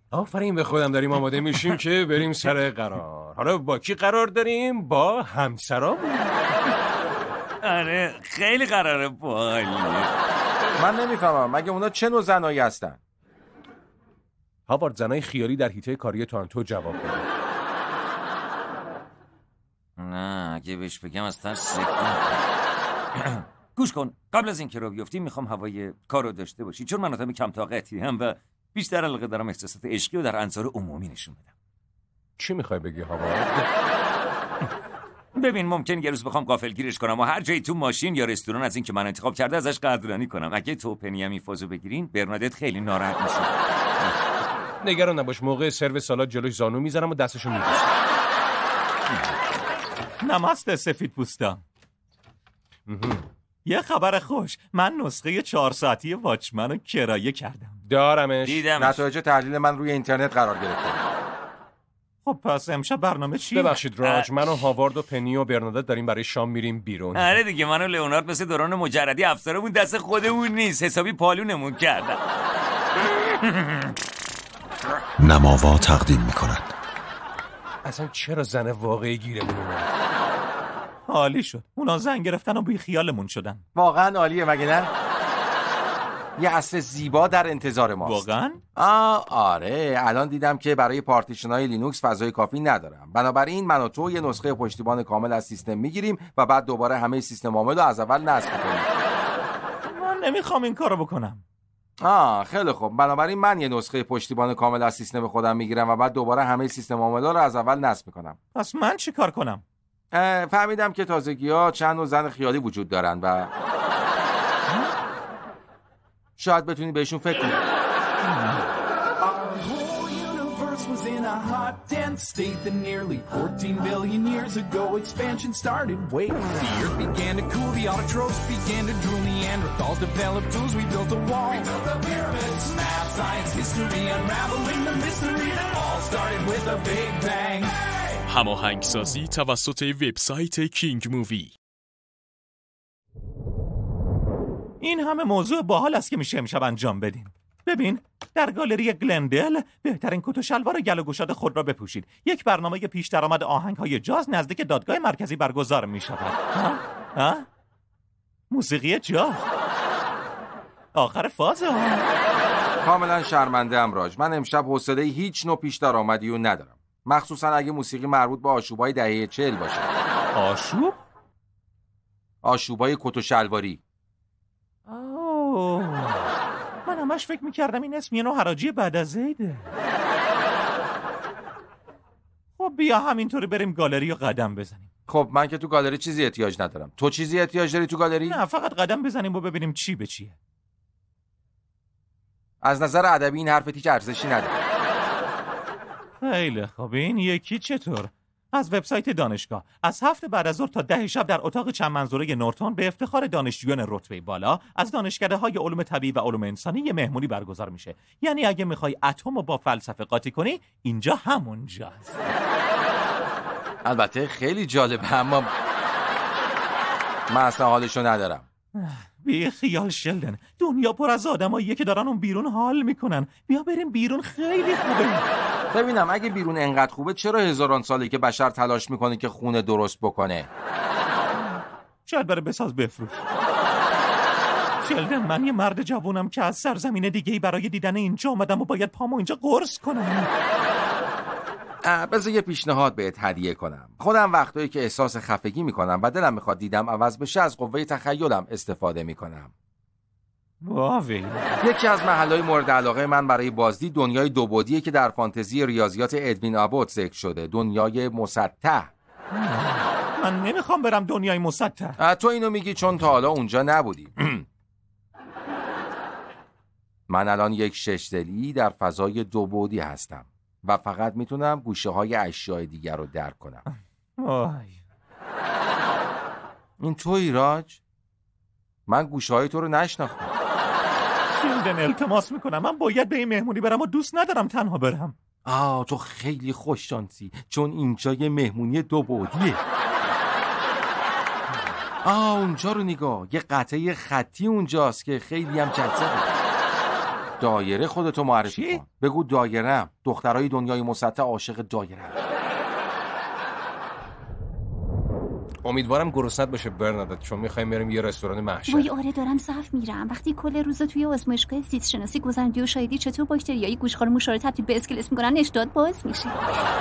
آفرین به خودم. داریم آماده میشیم که بریم سر قرار. حالا با کی قرار داریم؟ با همسرامون. آره خیلی قراره باحالی. من نمیفهمم مگه اونا چه نوع زنایی هستن؟ هاوارد، زنای خیالی در حیطه کاری تورنتو جواب بده. نه اگه بهش بگم اصلا سکون. گوش کن، قبل از اینکه رو بیفتیم میخوام هوای کارو داشته باشی، چون من آدم کم طاقتی هم و بیشتر علاقه دارم احساسات عشقی رو در انظار عمومی نشون بدم. چی میخوای بگی هاوارد؟ ببین ممکن یه روز بخوام غافلگیرش کنم و هر جایی تو ماشین یا رستوران از این که من انتخاب کرده ازش قدردانی کنم. اگه تو پنی هم این فازو بگیرین برنادت خیلی ناراحت میشه. نگران نباش، موقع سرو سالاد جلوش زانو میذارم و دستشو میبوسم. نماست سفید پوستان. یه خبر خوش، من نسخه 4 ساعتی واچمن رو کرایه کردم. دارمش. دیدمش. نتایج تحلیل من روی اینترنت قرار گرفته. خب پس امشب برنامه چیه؟ ببخشید راج، من و هاوارد و پنی و برنادت داریم برای شام میریم بیرون. آره دیگه، من و لئونارد مثل دوران مجردی افسرمون دست خودمون نیست، حسابی پالونمون کردن. نماوا تقدیم میکند. اصلا چرا زن واقعی گیرمون اومد؟ عالی شد، اونا زن گرفتن و بی خیالمون شدن. واقعا عالیه مگه نه؟ یه عصر زیبا در انتظار ماست. واقعا؟ آره الان دیدم که برای پارتیشن‌های لینوکس فضای کافی ندارم، بنابراین من و تو یه نسخه پشتیبان کامل از سیستم میگیریم و بعد دوباره همه سیستم عامل رو از اول نصب کنیم. من نمیخوام این کارو بکنم. خیلی خوب، بنابراین من یه نسخه پشتیبان کامل از سیستم خودم میگیرم و بعد دوباره همه سیستم عامل رو از اول نصب میکنم. پس من چی کار کنم؟ فهمیدم که تازگی‌ها چند نوع زن خیالی وجود دارن و شاید بتونی بهشون فکر کنی. Was in a hot, dense state that nearly 14 billion years ago expansion started. Wait, the earth began to cool, the autotrophs began to drool, Neanderthals developed tools, we built a wall. We built the pyramids, math, science, history, unraveling the mystery that all started with a big bang. هماهنگسازی توسط وبسایت کینگ مووی. این همه موضوع باحال است که میشه امشب انجام بدیم. ببین، در گالری گلندل بهترین کت و شلوار گل و گشاد خود را بپوشید. یک برنامه پیش درآمد آهنگ‌های جاز نزدیک دادگاه مرکزی برگزار می‌شود. موسیقی جاز آخر فاز. کاملا شرمنده ام راج، من امشب حوصله هیچ نوع پیش درآمدی رو ندارم، مخصوصا اگه موسیقی مربوط به آشوب‌های دهه 40 باشه. آشوب؟ آشوب‌های کت و شلواری. من همش فکر میکردم این اسم یه نوع حراجی بعد از عیده. خب بیا همینطوری بریم گالری و قدم بزنیم. خب من که تو گالری چیزی احتیاج ندارم. تو چیزی احتیاج داری تو گالری؟ نه، فقط قدم بزنیم و ببینیم چی به چیه. از نظر ادبی این حرفت هیچ ارزشی نداره. خیلی خب، این یکی چطور؟ از وبسایت دانشگاه، از 7 بعد از ظهر تا 10 شب در اتاق چند منظوره نورتون به افتخار دانشجویان رتبه بالا از دانشکده‌های علوم طبیعی و علوم انسانی یه مهمونی برگزار میشه. یعنی اگه میخوای اتم رو با فلسفه قاطی کنی، اینجا همونجاست. البته خیلی جالبه، اما من اصلا حالشو ندارم. بی خیال شلدن، دنیا پر از آدماییه که دارن اون بیرون حال میکنن. بیا بریم بیرون، خیلی خوبه. ببینم اگه بیرون انقدر خوبه، چرا هزاران ساله که بشر تلاش میکنه که خونه درست بکنه؟ شاید برای بساز بفروش. شلدن، من یه مرد جوونم که از سرزمین دیگه‌ای برای دیدن اینجا اومدم و باید پامو اینجا قرص کنم. بذار یه پیشنهاد بهت هدیه کنم. خودم وقتایی که احساس خفگی میکنم و دلم میخواد دیدم عوض بشه، از قوه تخیلم استفاده میکنم. واوی. یکی از محلهای مورد علاقه من برای بازدید دنیای دوبعدیه که در فانتزی ریاضیات ادوین آبوت ذکر شده، دنیای مسطح. من نمیخوام برم دنیای مسطح. تو اینو میگی چون تا حالا اونجا نبودی. من الان یک ششدلی در فضای دوبعدی هستم و فقط میتونم گوشه های اشیاء دیگر رو درک کنم. این تویی راج؟ من گوشه های تو رو نشناختم. شیلدن، التماس میکنم، من باید به این مهمونی برم و دوست ندارم تنها برم. تو خیلی خوش شانسی، چون اینجا یه مهمونی دوبعدیه. اونجا رو نگاه، یه قطعه خطی اونجاست که خیلی هم جذابه. دایره خودتو معرفی کن. بگو دایره‌ام. دخترای دنیای مسطح عاشق دایره‌ام. امیدوارم گرسنت باشه برنادت، چون میخوایم بریم یه رستوران محشر. وای آره دارم صف میرم. وقتی کل روزا توی آزمایشگاه زیست شناسی گذروندی و شاهدی چطور باکتریایی گوشخوار موشا رو تبدیل به اسکلت میکنن، اشتهات باز میشه.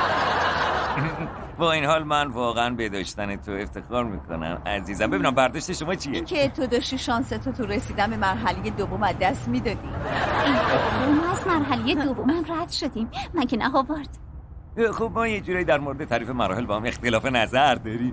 با این حال من واقعا به داشتن تو افتخار میکنم عزیزم. ببینم برداشت شما چیه؟ این که تو داشتی شانس تو رسیدن به مرحله دوم از دست میدادی. ما از مرحله دوم رد شدیم. من که نه هاوارد. خب ما یه جورایی در مورد تعریف مراحل با هم اختلاف نظر داریم.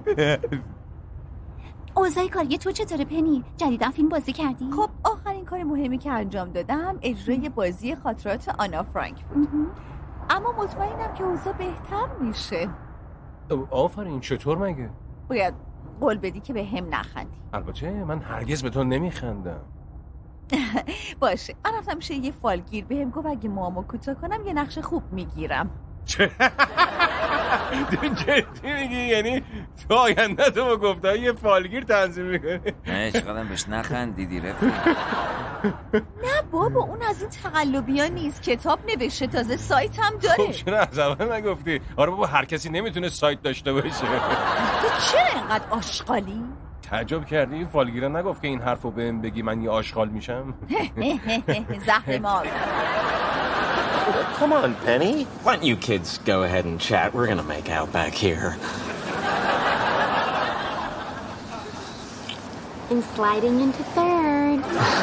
اوضاع کاری تو چطوره پنی؟ جدیدا فیلم بازی کردی؟ خب آخرین کار مهمی که انجام دادم اجرای بازی خاطرات آنا فرانک بود. اما مطمئنم که اوضاع بهتر میشه. آفرین. چطور مگه؟ باید قول بدی که به هم نخندی. البته من هرگز به تو نمیخندم. باشه. من رفتم میشه یه فالگیر بهم گفت اگه موامو کوتاه کنم یه نقش خوب میگیرم. جدی میگی؟ یعنی تو آینده تو با گفته یه فالگیر تنظیم میکنی؟ نه چقدر بهش نخندیدی رفیق. نه بابا اون از این تقلبی ها نیست. کتاب نوشته، تازه سایت هم داره. خب چرا از اول نگفتی؟ آره بابا هر کسی نمیتونه سایت داشته باشه. تو چرا اینقدر آشغالی؟ تعجب کردی؟ این فالگیره نگفت که این حرفو بهم بگی من یه آشغال میشم؟ زهر مار. Come on, Penny. Why don't you kids go ahead and chat? We're gonna make out back here. And sliding into third.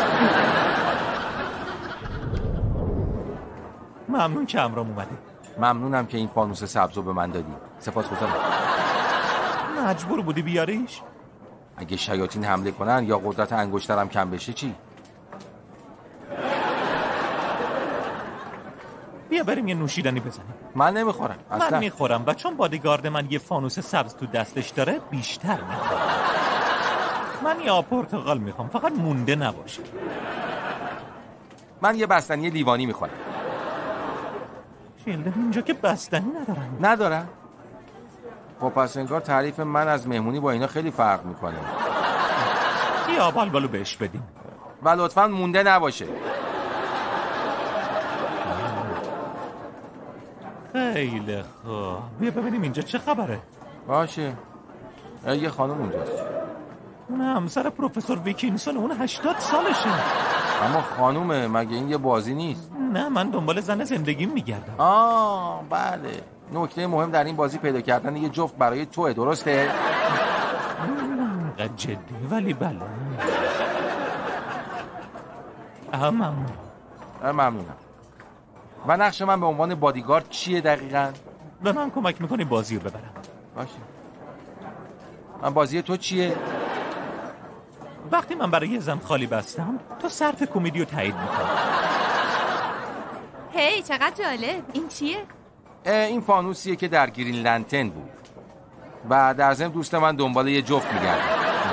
ممنون که امرام اومده. ممنونم که این فانوس سبزو به من دادی. سپاسگزارم. مجبور بودی بیاریش؟ اگه شیاطین حمله کنن یا قدرت انگشترم کم بشه چی؟ بیا بریم یه نوشیدنی بزنیم. من نمیخورم اصلا. من میخورم و چون بادیگارد من یه فانوس سبز تو دستش داره بیشتر میخورم. من یه پرتقال میخوام، فقط مونده نباشه. من یه بستنی لیوانی میخورم. شیلدن اینجا که بستنی ندارم. خب پس انگار تعریف من از مهمونی با اینا خیلی فرق میکنه. یا بالبالو بهش بدیم و لطفاً مونده نباشه. خیلی خوب. بیا ببینیم اینجا چه خبره. باشه. یه خانم اونجاست. اون همسر پروفسور ویکینسون، اون 80 سالشه. اما خانومه، مگه این یه بازی نیست؟ نه من دنبال زن زندگیم میگردم. بله. نکته مهم در این بازی پیدا کردن یه جفت برای توه، درسته؟ نه جدی ولی بله. ممنونم. و نقش من به عنوان بادیگارد چیه دقیقاً؟ به من کمک میکنی بازی رو ببرم. باشه. من بازی تو چیه؟ وقتی من برای یه زن خالی بستم تو سرت کمدی رو تایید میکنی. هی چقدر جالب. این چیه؟ این فانوسیه که در گرین لنتن بود و در ضمن دوست من دنبال یه جفت میگرد.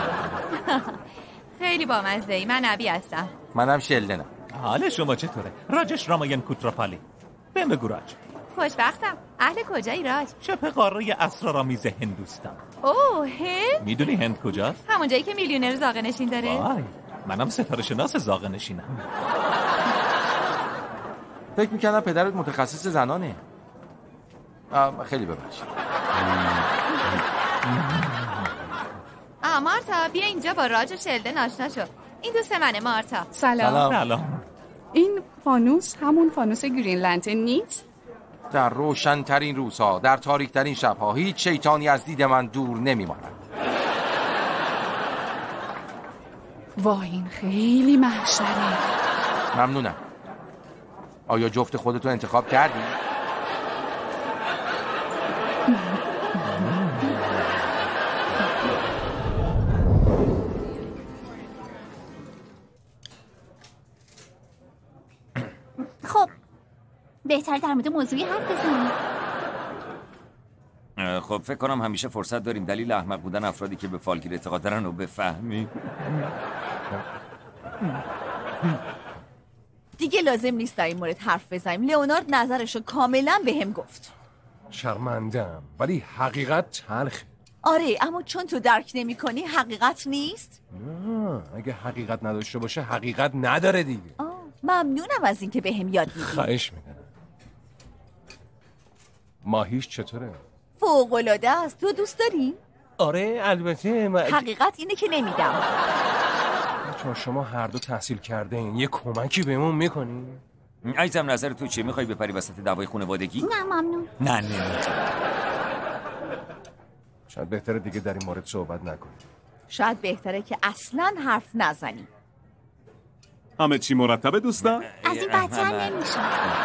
خیلی بامزه‌ای. من نبی هستم. منم شلدنم. حال شما چطوره؟ راجش راماین کوتراپالی. بهم بگو راج. خوشبختم. اهل کجایی راج؟ شبه قاره اسرارآمیز هندوستان. اوه هند؟ میدونی هند کجاست؟ همون جایی که میلیونر زاغه نشین داره؟ وای منم ستاره شناس زاغه نشینم. فکر میکنم پدرت متخصص زنانه. خیلی ببخشید. مارتا بیا اینجا با راج و شلدن آشنا شو. این دوست منه مارتا. سلام. این فانوس همون فانوس گرین لنتن نیست؟ در روشن‌ترین روزها، در تاریک‌ترین شب‌ها هیچ شیطانی از دید من دور نمی‌ماند. وای این خیلی محشره. ممنونم. آیا جفت خودتو انتخاب کردی؟ خب بهتر در مورد موضوعی حرف بزنیم. خب فکر کنم همیشه فرصت داریم دلیل احمق بودن افرادی که به فالگیر اعتقاد دارن رو بفهمیم. دیگه لازم نیست در این مورد حرف بزنیم. لئونارد نظرشو کاملا به هم گفت. شرمندم ولی حقیقت تلخه. آره اما چون تو درک نمی کنی حقیقت نیست. نه اگه حقیقت نداشته باشه حقیقت نداره دیگه. ممنونم از اینکه بهم یاد میدی. خواهش میکنم. ماهیش چطوره؟ فوق‌العاده است. تو دوست داری؟ آره البته حقیقت اینه که نمیدم. چون شما هر دو تحصیل کرده این یه کمکی بهمون میکنی؟ عزیزم نظر تو چیه؟ میخوای بپری وسط دعوای خانوادگی؟ نه ممنون. نه شاید بهتره دیگه در این مورد صحبت نکنیم. شاید بهتره که اصلاً حرف نزنیم. همه چی مرتبه دوستان؟ از این بدتر نمیشه.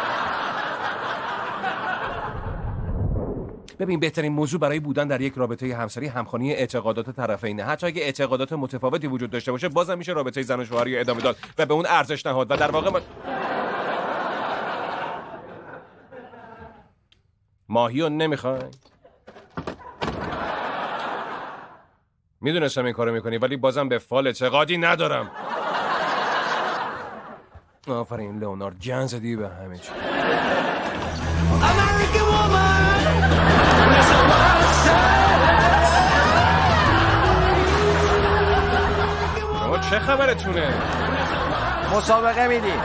ببین بهترین موضوع برای بودن در یک رابطه همسری همخوانی اعتقادات طرفینه. حتی اگه اعتقادات متفاوتی وجود داشته باشه بازم میشه رابطه زن و شوهری ادامه داد و به اون ارزش نهاد و در واقع ماهیو نمیخوای؟ میدونستم این کارو میکنی ولی بازم به فال اعتقادی ندارم. آفرین لئونارد، جان زدی به همه چی. شما چه خبرتونه؟ مسابقه میدیم.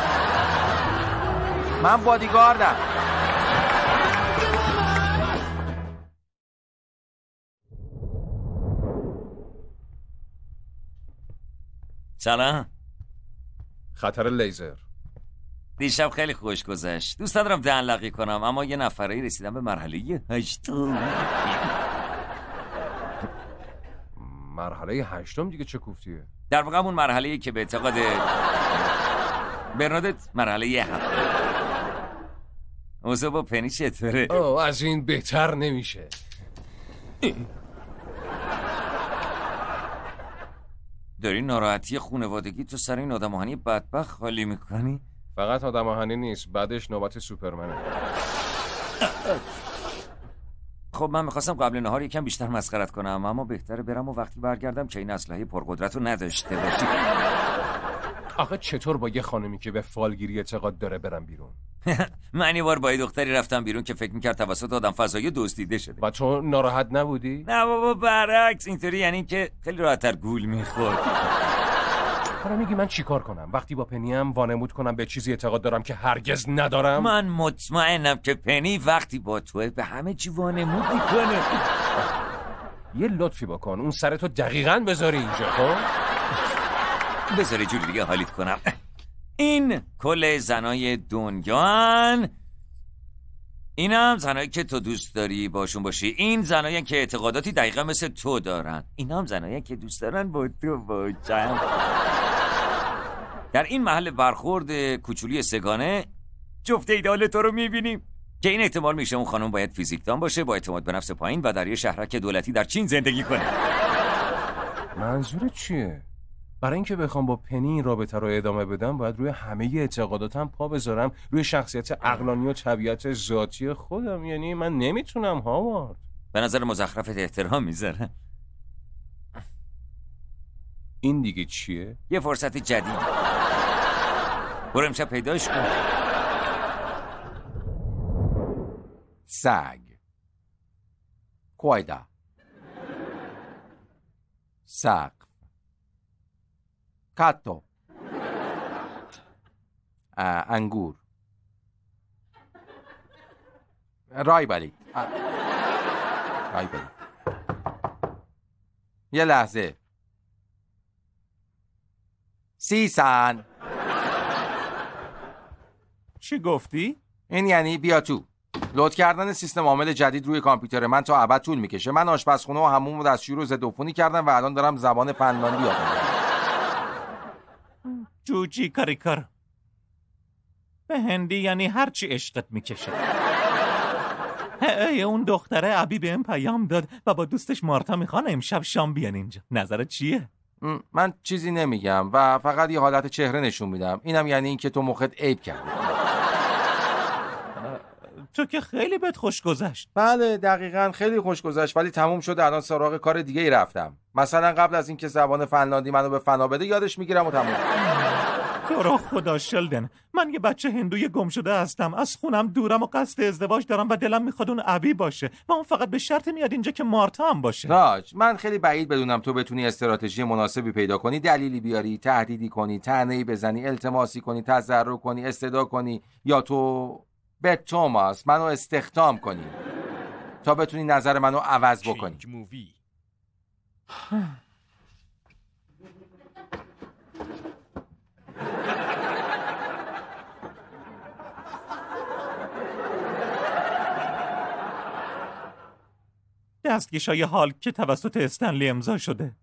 من بادیگاردم. سلام. خطر لیزر. دیشب خیلی خوش گذشت. دوست ندارم دهن‌لقی کنم اما یه نفره رسیدم به مرحله 8. مرحله 8 دیگه چه کوفتیه؟ در واقع اون مرحله‌ای که به اعتقاد برنادت مرحله 7. اوضاع با پنی چطوره؟ از این بهتر نمیشه. داری ناراحتی خانوادگی تو سر این آدم آهنی بدبخت خالی میکنی؟ فقط آدم آهنی نیست، بعدش نوبت سوپرمنه. خب من میخواستم قبل نهار یکم بیشتر مسخرت کنم اما بهتره برم و وقتی برگردم که این اسلحه پرقدرت رو نداشته باشی. آخه چطور با یه خانمی که به فالگیری اعتقاد داره برم بیرون؟ من یه بار با یه دختری رفتم بیرون که فکر میکرد توسط آدم فضایی دزدیده شده. و تو ناراحت نبودی؟ نه بابا برعکس، اینطوری یعنی که خیلی راحت‌تر گول میخورد. حالا میگی من چیکار کنم؟ وقتی با پنیم وانمود کنم به چیزی اعتقاد دارم که هرگز ندارم؟ من مطمئنم که پنی وقتی با توه به همه چی وانمود میکنه. یه لطفی بکن اون سرتو دقیقاً بذاری اینجا. خب بذاری جوری دیگه حالیت کنم. این کل زنای دنیان، اینم زنایی که تو دوست داری باشون باشی، این زنایی که اعتقاداتی دقیقا مثل تو دارن، اینم زنایی که دوست دارن با تو باشن. در این محل برخورد کوچولی سگانه جفت ایدال تو رو میبینیم که این احتمال میشه اون خانم باید فیزیکدان باشه با اعتماد به نفس پایین و در یه شهرک دولتی در چین زندگی کنه. منظورت چیه؟ برای اینکه بخوام با پنی این رابطه رو ادامه بدم باید روی همه اعتقاداتم پا بذارم، روی شخصیت عقلانی و طبیعت ذاتی خودم. یعنی من نمیتونم هاوارد. به نظر مزخرفت احترام میذاره. این دیگه چیه؟ یه فرصت جدید. برو امشب پیداش کن. سگ کوایدا سق کاتو انگور رایبری یه لحظه سیسن. چی گفتی؟ این یعنی بیا تو. لود کردن سیستم عامل جدید روی کامپیوتر من تا ابد طول میکشه. من آشپزخونه و حموم و دستشویی رو ضدعفونی کردم و الان دارم زبان فنلاندی یاد میگیرم. جوجی کاریکار. به هندی یعنی هرچی عشقت میکشه. اون دختره ابی بهم پیام داد و با دوستش مارتا میخوان امشب شام بیان اینجا. نظرت چیه؟ من چیزی نمیگم و فقط یه حالت چهره نشون میدم. اینم یعنی این که تو مخت عیب کردی. تو که خیلی بهت خوش گذشت. بله دقیقاً خیلی خوش گذشت ولی تموم شد. الان سراغ کار دیگه ای رفتم. مثلا قبل از اینکه زبان فنلاندی منو به فنا بده یادش میگیرم و تموم. تو رو خدا شلدن، من یه بچه هندوی گم شده هستم، از خونم دورم و قصد ازدواج دارم و دلم میخواد اون ابی باشه و اون فقط به شرط میاد اینجا که مارتا هم باشه. راج، من خیلی بعید بدونم تو بتونی استراتژی مناسبی پیدا کنی، دلیلی بیاری، تهدیدی کنی، طعنه‌ای بزنی، التماسی کنی، تضرع کنی، استدعا کنی یا تو به توماس منو استخدام کنی تا بتونی نظر منو عوض بکنی. دستکشای هالک که توسط استنلی امضا شده.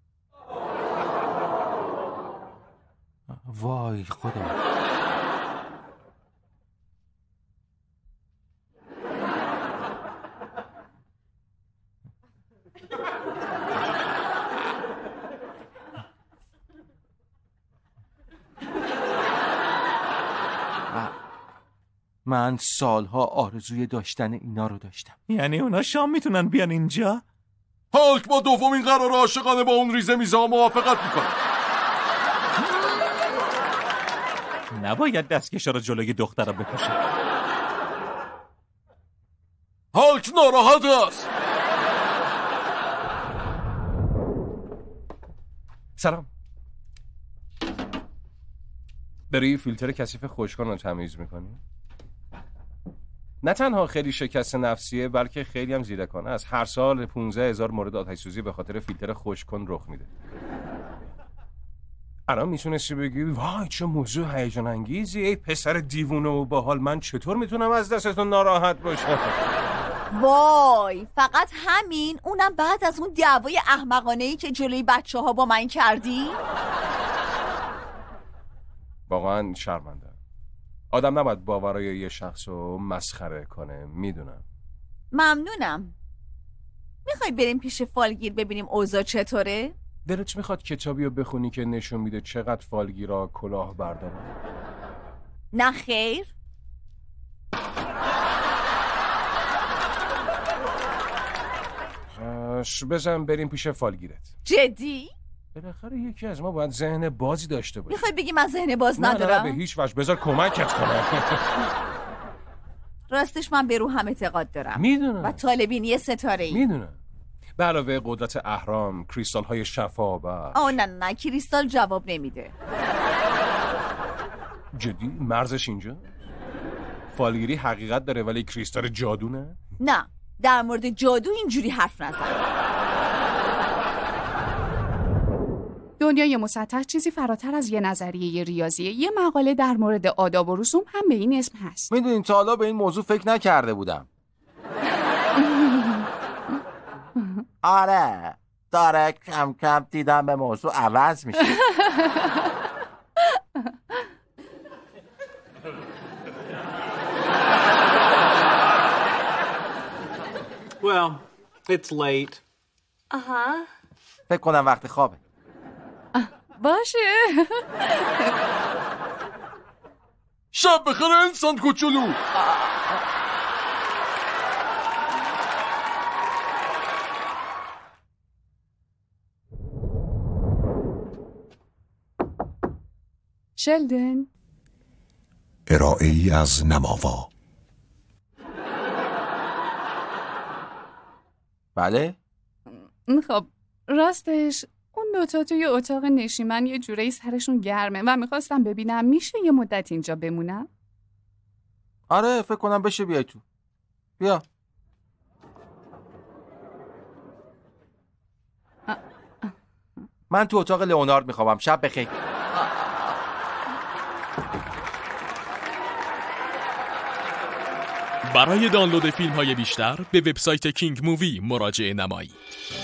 وای خدا. من سالها آرزوی داشتن اینا رو داشتم. یعنی اونا شام میتونن بیان اینجا؟ هالک با دومین قرار عاشقانه با اون ریزه میزا موافقت میکنه. نباید دستکشا رو جلوی دخترها بکشه. هالک ناراحت است. سلام. برای فیلتر کثیف خشکان رو تمیز میکنی؟ نه تنها خیلی شکست نفسیه بلکه خیلی هم زیرکانه است. هر سال 15,000 مورد آتش سوزی به خاطر فیلتر خشکان رخ میده. الان میتونستی بگی وای چه موضوع هیجان انگیزی، ای پسر دیوونه و باحال، من چطور میتونم از دستتون ناراحت باشم؟ وای فقط همین؟ اونم بعد از اون دعوای احمقانه‌ای که جلوی بچه‌ها با من کردی؟ واقعا شرمنده. آدم نباید باورای یه شخص رو مسخره کنه، میدونم. ممنونم. میخوای بریم پیش فالگیر ببینیم اوضاع چطوره؟ دلت میخواد کتابی رو بخونی که نشون میده چقدر فالگیرا کلاه بردارن؟ نه خیر. بزن بریم پیش فالگیرت. جدی؟ بالاخره یکی از ما باید ذهن بازی داشته باشه. میخوای بگی من ذهن باز ندارم؟ نه به هیچ وجه. بذار کمکت کنم. راستش من به روحم اعتقاد دارم. میدونم. و طالبینی ستاره‌ای. میدونم. به علاوه قدرت اهرام، کریستال های شفا آه نه کریستال جواب نمیده. جدی؟ مرزش اینجا؟ فالگیری حقیقت داره ولی کریستال جادو نه؟ نه در مورد جادو اینجوری حرف نزن. دنیای مسطح چیزی فراتر از یه نظریه ریاضیه. یه مقاله در مورد آداب و رسوم هم به این اسم هست. میدونین تا حالا به این موضوع فکر نکرده بودم. آره داره کم کم دیدم به موضوع عوض میشه. Well, it's late. فکر کنم وقت خوابه. باشه. شب بخیر انسان کوچولو. شلدن ارائه ای از نماوا. بله؟ خب راستش اون دوتا توی اتاق نشیمن یه جورایی سرشون گرمه و میخواستم ببینم میشه یه مدت اینجا بمونم؟ آره فکر کنم بشه بیای تو. بیا. من تو اتاق لئونارد میخوابم. شب بخیر. برای دانلود فیلم‌های بیشتر به وبسایت کینگ مووی مراجعه نمایید.